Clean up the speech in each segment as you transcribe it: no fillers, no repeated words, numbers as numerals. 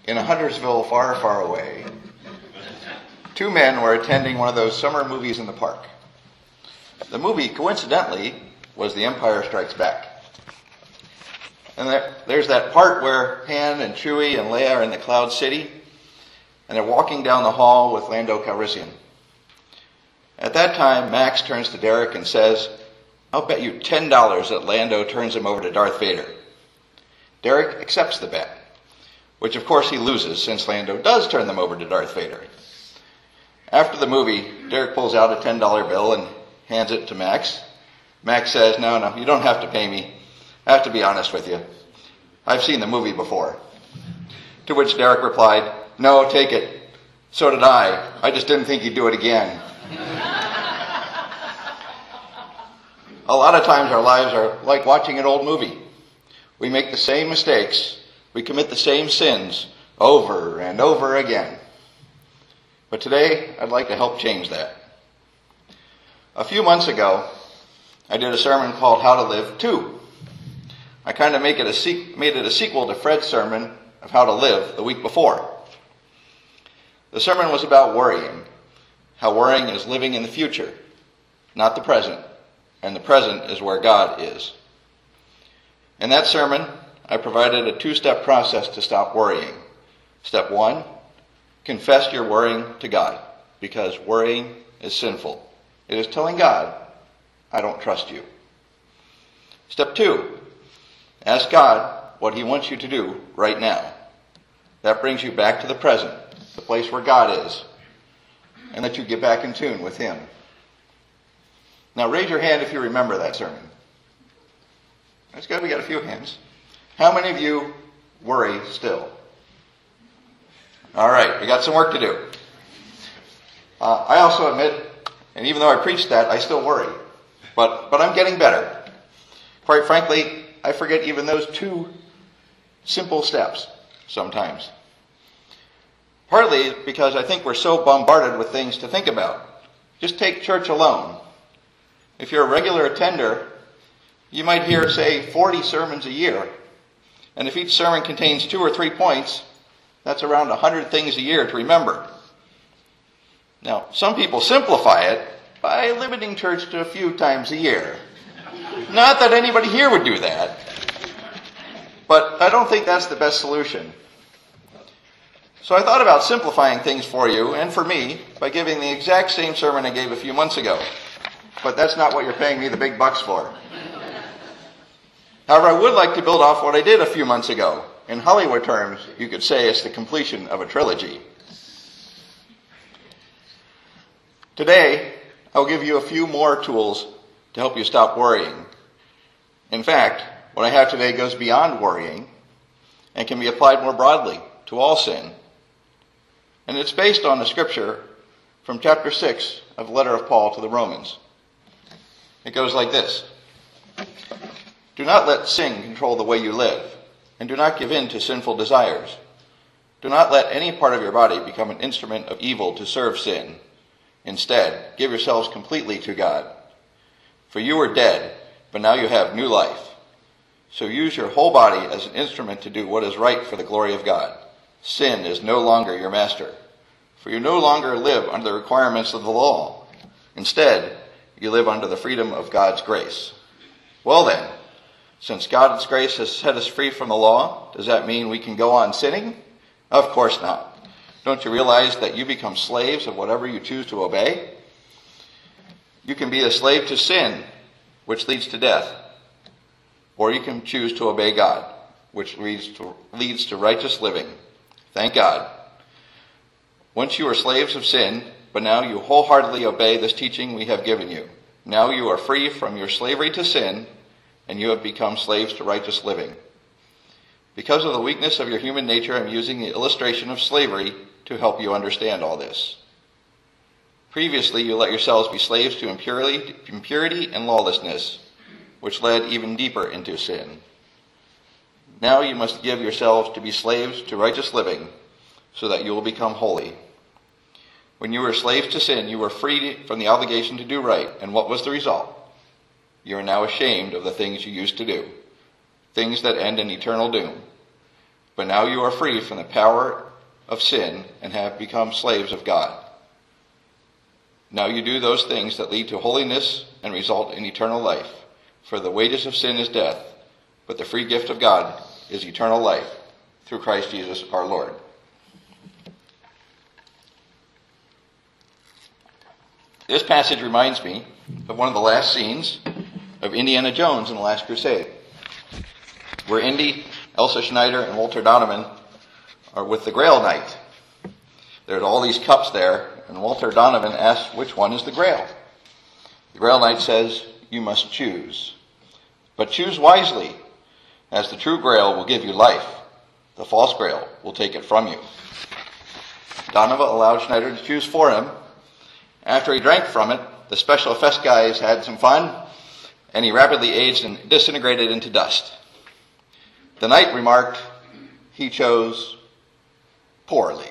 in a Huntersville far, far away, two men were attending one of those summer movies in the park. The movie, coincidentally, was The Empire Strikes Back. And there's that part where Han and Chewie and Leia are in the Cloud City, and they're walking down the hall with Lando Calrissian. At that time, Max turns to Derek and says, "I'll bet you $10 that Lando turns him over to Darth Vader." Derek accepts the bet, which of course he loses since Lando does turn them over to Darth Vader. After the movie, Derek pulls out a $10 bill and hands it to Max. Max says, no, you don't have to pay me. I have to be honest with you. I've seen the movie before." To which Derek replied, "No, take it. So did I. I just didn't think you'd do it again." A lot of times our lives are like watching an old movie. We make the same mistakes. We commit the same sins over and over again. But today, I'd like to help change that. A few months ago, I did a sermon called How to Live 2. I kind of made it a sequel to Fred's sermon of How to Live the week before. The sermon was about worrying, how worrying is living in the future, not the present, and the present is where God is. In that sermon, I provided a 2-step process to stop worrying. Step 1, confess your worrying to God, because worrying is sinful. It is telling God, I don't trust you. Step 2, ask God what he wants you to do right now. That brings you back to the present, the place where God is, and let you get back in tune with him. Now raise your hand if you remember that sermon. That's good, we got a few hands. How many of you worry still? All right, we got some work to do. I also admit, and even though I preached that, I still worry. But I'm getting better. Quite frankly, I forget even those 2 simple steps sometimes. Partly because I think we're so bombarded with things to think about. Just take church alone. If you're a regular attender, you might hear, say, 40 sermons a year. And if each sermon contains 2 or 3 points, that's around 100 things a year to remember. Now, some people simplify it by limiting church to a few times a year. Not that anybody here would do that. But I don't think that's the best solution. So I thought about simplifying things for you and for me by giving the exact same sermon I gave a few months ago. But that's not what you're paying me the big bucks for. However, I would like to build off what I did a few months ago. In Hollywood terms, you could say it's the completion of a trilogy. Today, I'll give you a few more tools to help you stop worrying. In fact, what I have today goes beyond worrying and can be applied more broadly to all sin. And it's based on the scripture from chapter 6 of the letter of Paul to the Romans. It goes like this. Do not let sin control the way you live, and do not give in to sinful desires. Do not let any part of your body become an instrument of evil to serve sin. Instead, give yourselves completely to God. For you were dead, but now you have new life. So use your whole body as an instrument to do what is right for the glory of God. Sin is no longer your master, for you no longer live under the requirements of the law. Instead, you live under the freedom of God's grace. Well then, since God's grace has set us free from the law, does that mean we can go on sinning? Of course not. Don't you realize that you become slaves of whatever you choose to obey? You can be a slave to sin, which leads to death. Or you can choose to obey God, which leads to righteous living. Thank God. Once you were slaves of sin, but now you wholeheartedly obey this teaching we have given you. Now you are free from your slavery to sin, and you have become slaves to righteous living. Because of the weakness of your human nature, I'm using the illustration of slavery to help you understand all this. Previously, you let yourselves be slaves to impurity and lawlessness, which led even deeper into sin. Now you must give yourselves to be slaves to righteous living, so that you will become holy. When you were slaves to sin, you were freed from the obligation to do right, and what was the result? You are now ashamed of the things you used to do, things that end in eternal doom. but now you are free from the power of sin and have become slaves of God. Now you do those things that lead to holiness and result in eternal life. For the wages of sin is death, but the free gift of God is eternal life through Christ Jesus our Lord. This passage reminds me of one of the last scenes of Indiana Jones in The Last Crusade, where Indy, Elsa Schneider, and Walter Donovan are with the Grail Knight. There's all these cups there, and Walter Donovan asks which one is the Grail. The Grail Knight says, "You must choose. But choose wisely, as the true Grail will give you life. The false Grail will take it from you." Donovan allowed Schneider to choose for him. After he drank from it, the special effects guys had some fun, and he rapidly aged and disintegrated into dust. The knight remarked he chose poorly.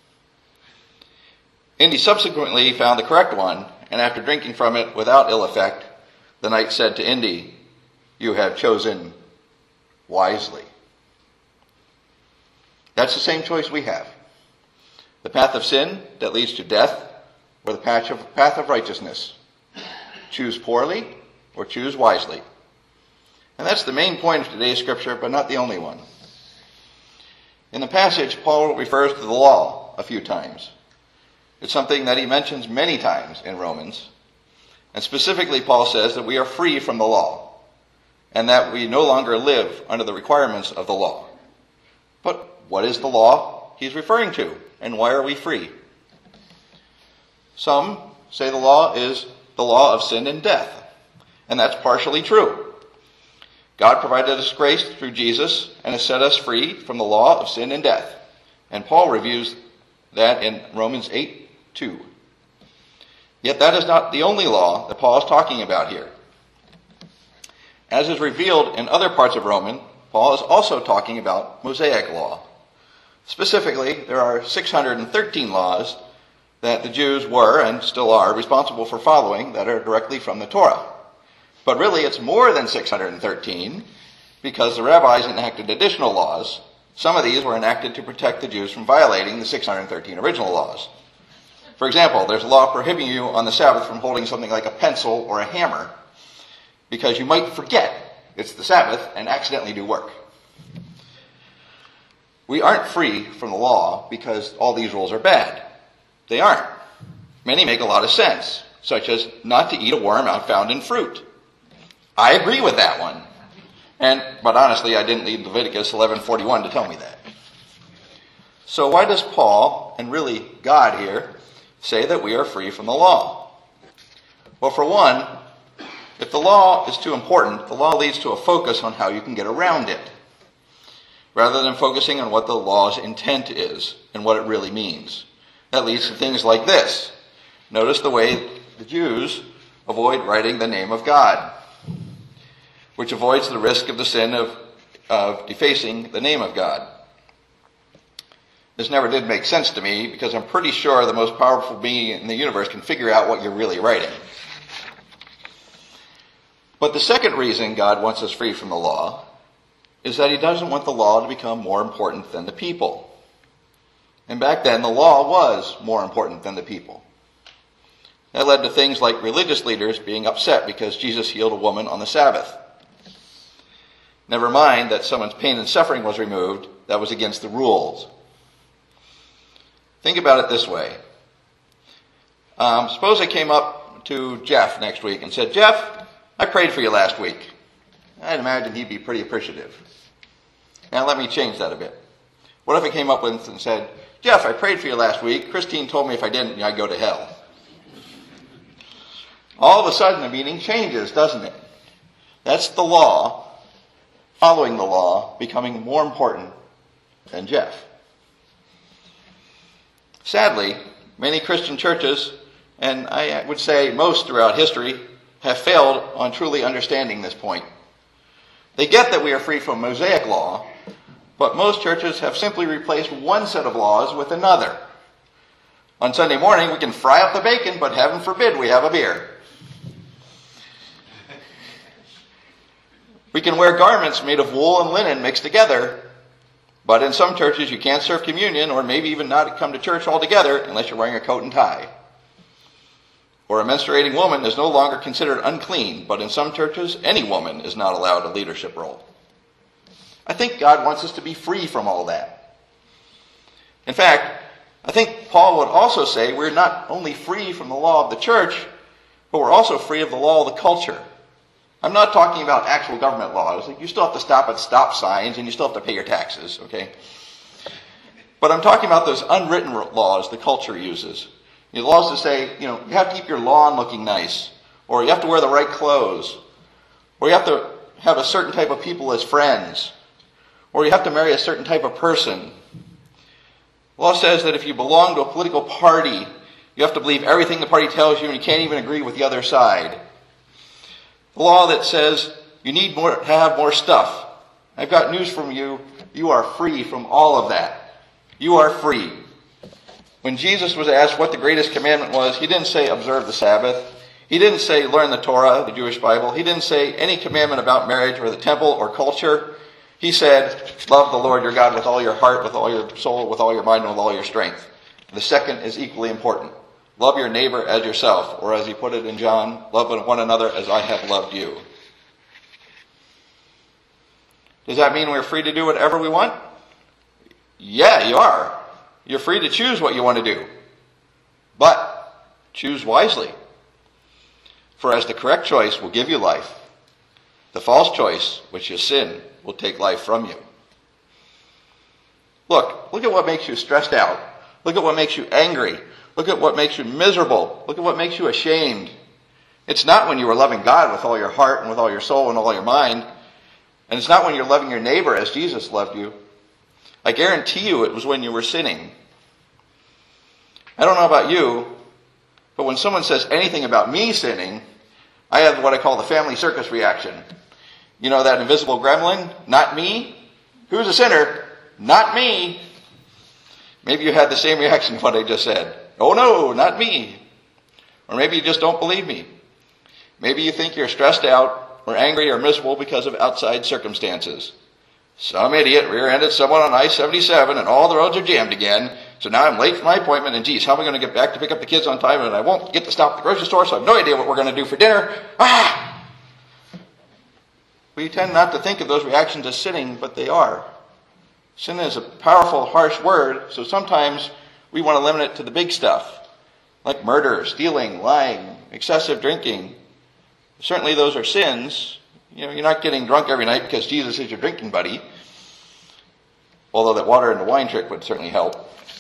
Indy subsequently found the correct one, and after drinking from it without ill effect, the knight said to Indy, "You have chosen wisely." That's the same choice we have. The path of sin that leads to death, or the path of righteousness. Choose poorly or choose wisely. And that's the main point of today's scripture, but not the only one. In the passage, Paul refers to the law a few times. It's something that he mentions many times in Romans. And specifically, Paul says that we are free from the law, and that we no longer live under the requirements of the law. But what is the law he's referring to, and why are we free? Some say the law is the law of sin and death, and that's partially true. God provided us grace through Jesus and has set us free from the law of sin and death. And Paul reviews that in Romans 8:2. Yet that is not the only law that Paul is talking about here. As is revealed in other parts of Romans, Paul is also talking about Mosaic law. Specifically, there are 613 laws that the Jews were and still are responsible for following that are directly from the Torah. But really, it's more than 613 because the rabbis enacted additional laws. Some of these were enacted to protect the Jews from violating the 613 original laws. For example, there's a law prohibiting you on the Sabbath from holding something like a pencil or a hammer because you might forget it's the Sabbath and accidentally do work. We aren't free from the law because all these rules are bad. They aren't. Many make a lot of sense, such as not to eat a worm found in fruit. I agree with that one. But honestly, I didn't need Leviticus 11:41 to tell me that. So why does Paul, and really God here, say that we are free from the law? Well, for one, if the law is too important, the law leads to a focus on how you can get around it, rather than focusing on what the law's intent is and what it really means. That leads to things like this. Notice the way the Jews avoid writing the name of God, which avoids the risk of the sin of defacing the name of God. This never did make sense to me because I'm pretty sure the most powerful being in the universe can figure out what you're really writing. But the second reason God wants us free from the law is that he doesn't want the law to become more important than the people. And back then, the law was more important than the people. That led to things like religious leaders being upset because Jesus healed a woman on the Sabbath. Never mind that someone's pain and suffering was removed, that was against the rules. Think about it this way. Suppose I came up to Jeff next week and said, "Jeff, I prayed for you last week." I'd imagine he'd be pretty appreciative. Now let me change that a bit. What if I came up with and said, "Jeff, I prayed for you last week. Christine told me if I didn't, I'd go to hell." All of a sudden the meaning changes, doesn't it? That's the law, following the law, becoming more important than Jeff. Sadly, many Christian churches, and I would say most throughout history, have failed on truly understanding this point. They get that we are free from Mosaic law, but most churches have simply replaced one set of laws with another. On Sunday morning, we can fry up the bacon, but heaven forbid we have a beer. We can wear garments made of wool and linen mixed together, But in some churches, you can't serve communion or maybe even not come to church altogether unless you're wearing a coat and tie. Or a menstruating woman is no longer considered unclean, but in some churches, any woman is not allowed a leadership role. I think God wants us to be free from all that. In fact, I think Paul would also say we're not only free from the law of the church, but we're also free of the law of the culture. I'm not talking about actual government laws. You still have to stop at stop signs and you still have to pay your taxes, okay? But I'm talking about those unwritten laws the culture uses. The laws that say, you have to keep your lawn looking nice, or you have to wear the right clothes, or you have to have a certain type of people as friends, or you have to marry a certain type of person. The law says that if you belong to a political party, you have to believe everything the party tells you and you can't even agree with the other side. The law that says you need to have more stuff. I've got news from you. You are free from all of that. You are free. When Jesus was asked what the greatest commandment was, he didn't say observe the Sabbath. He didn't say learn the Torah, the Jewish Bible. He didn't say any commandment about marriage or the temple or culture. He said, love the Lord your God with all your heart, with all your soul, with all your mind, and with all your strength. The second is equally important. Love your neighbor as yourself, or as he put it in John, love one another as I have loved you. Does that mean we're free to do whatever we want? Yeah, you are. You're free to choose what you want to do. But choose wisely. For as the correct choice will give you life, the false choice, which is sin, will take life from you. Look at what makes you stressed out. Look at what makes you angry. Look at what makes you miserable. Look at what makes you ashamed. It's not when you were loving God with all your heart and with all your soul and all your mind. And it's not when you're loving your neighbor as Jesus loved you. I guarantee you it was when you were sinning. I don't know about you, but when someone says anything about me sinning, I have what I call the family circus reaction. You know that invisible gremlin? Not me. Who's a sinner? Not me. Maybe you had the same reaction to what I just said. Oh no, not me. Or maybe you just don't believe me. Maybe you think you're stressed out or angry or miserable because of outside circumstances. Some idiot rear-ended someone on I-77 and all the roads are jammed again. So now I'm late for my appointment and geez, how am I going to get back to pick up the kids on time and I won't get to stop at the grocery store so I have no idea what we're going to do for dinner. We tend not to think of those reactions as sinning, but they are. Sin is a powerful, harsh word, so sometimes we want to limit it to the big stuff, like murder, stealing, lying, excessive drinking. Certainly those are sins. You're not getting drunk every night because Jesus is your drinking buddy. Although that water and the wine trick would certainly help.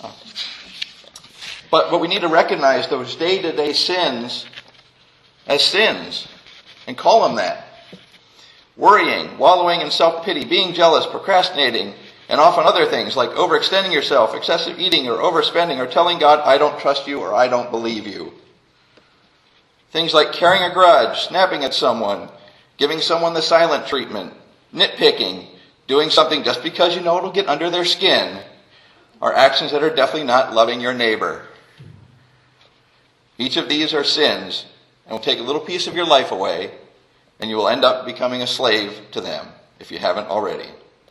But we need to recognize those day-to-day sins as sins and call them that. Worrying, wallowing in self-pity, being jealous, procrastinating, and often other things like overextending yourself, excessive eating, or overspending, or telling God, I don't trust you or I don't believe you. Things like carrying a grudge, snapping at someone, giving someone the silent treatment, nitpicking, doing something just because you know it'll get under their skin, are actions that are definitely not loving your neighbor. Each of these are sins and will take a little piece of your life away, and you will end up becoming a slave to them if you haven't already.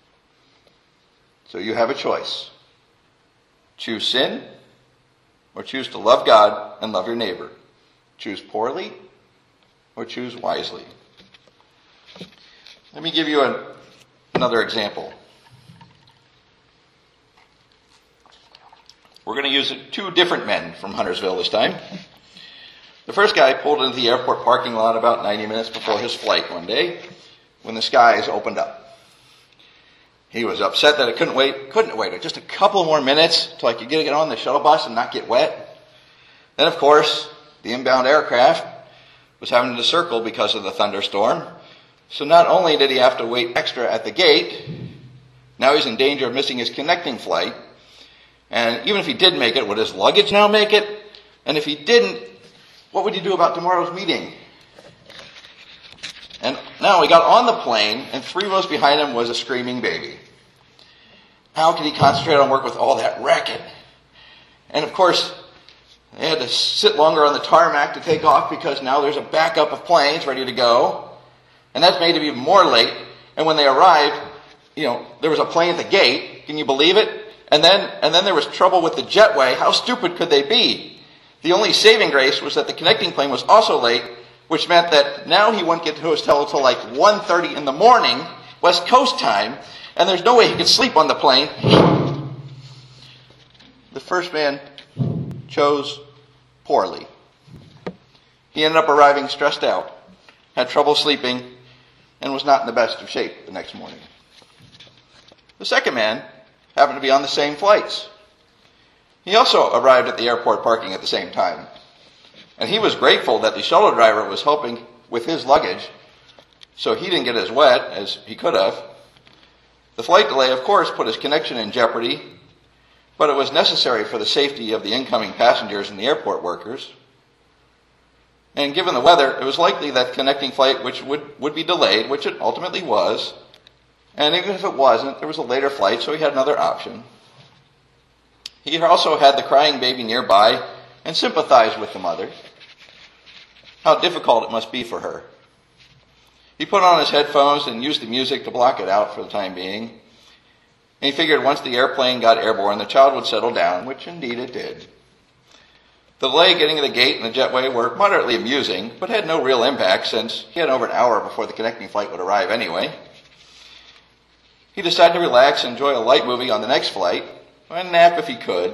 So you have a choice. Choose sin or choose to love God and love your neighbor. Choose poorly or choose wisely. Let me give you another example. We're going to use two different men from Huntersville this time. The first guy pulled into the airport parking lot about 90 minutes before his flight one day when the skies opened up. He was upset that it couldn't wait just a couple more minutes till I could get on the shuttle bus and not get wet. Then, of course, the inbound aircraft was having to circle because of the thunderstorm. So not only did he have to wait extra at the gate, now he's in danger of missing his connecting flight. And even if he did make it, would his luggage now make it? And if he didn't, what would he do about tomorrow's meeting? And now he got on the plane, and 3 rows behind him was a screaming baby. How could he concentrate on work with all that racket? And of course, they had to sit longer on the tarmac to take off because now there's a backup of planes ready to go. And that's made him even more late. And when they arrived, there was a plane at the gate Can you believe it? And then there was trouble with the jetway. How stupid could they be? The only saving grace was that the connecting plane was also late, which meant that now he wouldn't get to his hotel until like 1:30 in the morning, West Coast time, and there's no way he could sleep on the plane. The first man chose poorly. He ended up arriving stressed out, had trouble sleeping, and was not in the best of shape the next morning. The second man happened to be on the same flights. He also arrived at the airport parking at the same time. And he was grateful that the shuttle driver was helping with his luggage, so he didn't get as wet as he could have. The flight delay, of course, put his connection in jeopardy, but it was necessary for the safety of the incoming passengers and the airport workers. And given the weather, it was likely that the connecting flight which would be delayed, which it ultimately was. And even if it wasn't, there was a later flight, so he had another option. He also had the crying baby nearby and sympathized with the mother. How difficult it must be for her. He put on his headphones and used the music to block it out for the time being. And he figured once the airplane got airborne, the child would settle down, which indeed it did. The delay getting to the gate and the jetway were moderately amusing, but had no real impact since he had over an hour before the connecting flight would arrive anyway. He decided to relax and enjoy a light movie on the next flight, and nap if he could.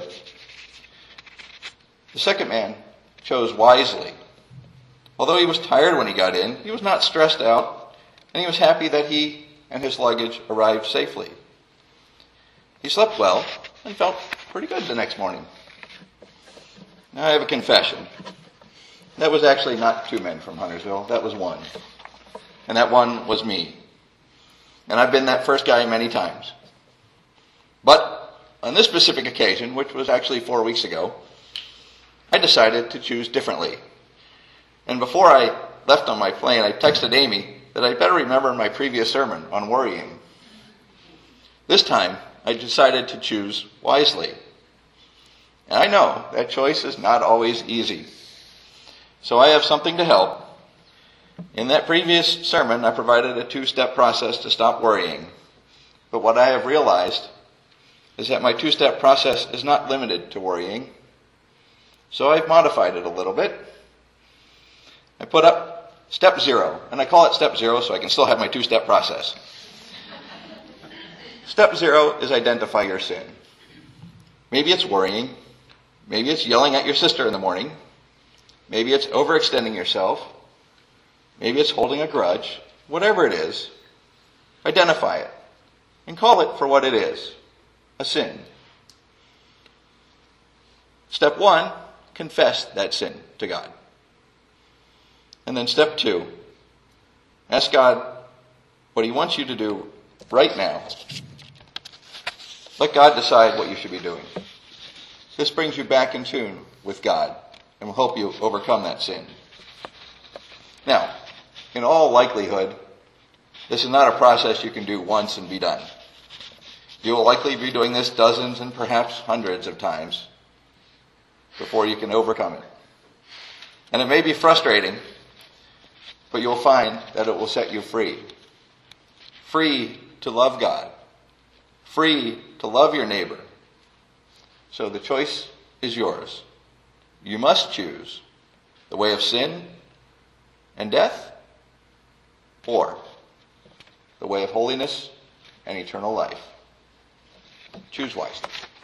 The second man chose wisely. Although he was tired when he got in, he was not stressed out, and he was happy that he and his luggage arrived safely. He slept well and felt pretty good the next morning. Now I have a confession. That was actually not two men from Huntersville. That was one. And that one was me. And I've been that first guy many times. But on this specific occasion, which was actually 4 weeks ago, I decided to choose differently. And before I left on my plane, I texted Amy that I'd better remember my previous sermon on worrying. This time, I decided to choose wisely. And I know that choice is not always easy. So I have something to help. In that previous sermon, I provided a 2-step process to stop worrying. But what I have realized is that my 2-step process is not limited to worrying. So I've modified it a little bit. I put up step 0, and I call it step 0 so I can still have my 2-step process. Step 0 is identify your sin. Maybe it's worrying. Maybe it's yelling at your sister in the morning. Maybe it's overextending yourself. Maybe it's holding a grudge. Whatever it is, identify it and call it for what it is, a sin. Step 1, confess that sin to God. And then step 2, ask God what He wants you to do right now. Let God decide what you should be doing. This brings you back in tune with God and will help you overcome that sin. Now, in all likelihood, this is not a process you can do once and be done. You will likely be doing this dozens and perhaps hundreds of times before you can overcome it. And it may be frustrating, but you'll find that it will set you free. Free to love God. Free to love your neighbor. So the choice is yours. You must choose the way of sin and death, or the way of holiness and eternal life. Choose wisely.